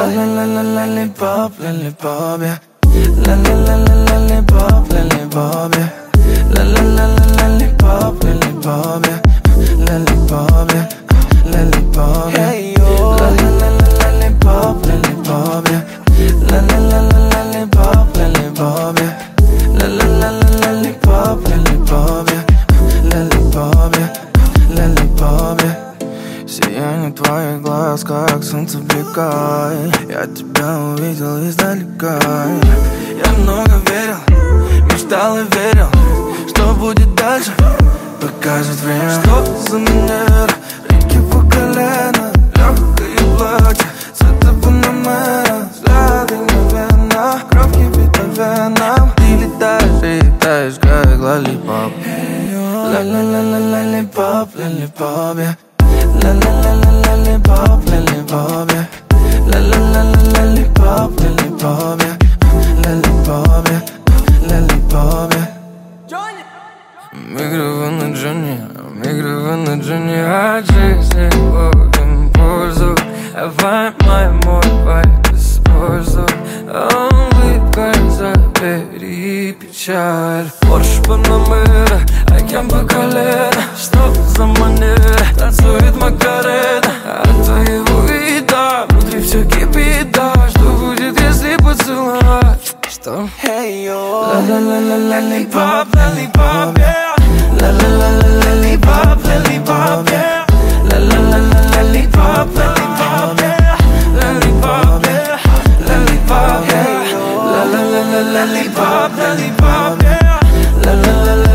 Lollipop, lollipop, yeah. Lollipop, lollipop, yeah. Lollipop, lollipop, yeah. Lollipop, yeah. Lollipop, yeah. Hey yo. Lollipop, lollipop, yeah. Lollipop, lollipop, yeah. Lollipop, lollipop, yeah. Lollipop, yeah. Lollipop, yeah. Сияние твоих глаз, как солнце в бега. Я тебя увидел издалека. Я много верил, мечтал и верил, что будет дальше, покажет время. Что за манера, реки по колено, легкое платье, цвета панамера, взгляды мгновенно, кровь кипит по венам. Ты летаешь и летаешь, как лоллипоп. Lollipop, lollipop, yeah. Lollipop, lollipop, yeah. Lollipop, lollipop, yeah. Lollipop, yeah. Lollipop, yeah. Мигрирован на Джонни, от жизни ловим пользу. Давай мой вайб используй. Улыбка, забери печаль. Порш Панамера, океан по колено. Что за манера, танцует Макарена. От твоего вида внутри все кипит, да. Что будет, если поцеловать? Что? Hey yo. Lollipop, lollipop, yeah. Lollipop, lollipop, yeah. Lollipop, lollipop, yeah. Lollipop, yeah. Lollipop, yeah. Lollipop, lollipop, yeah.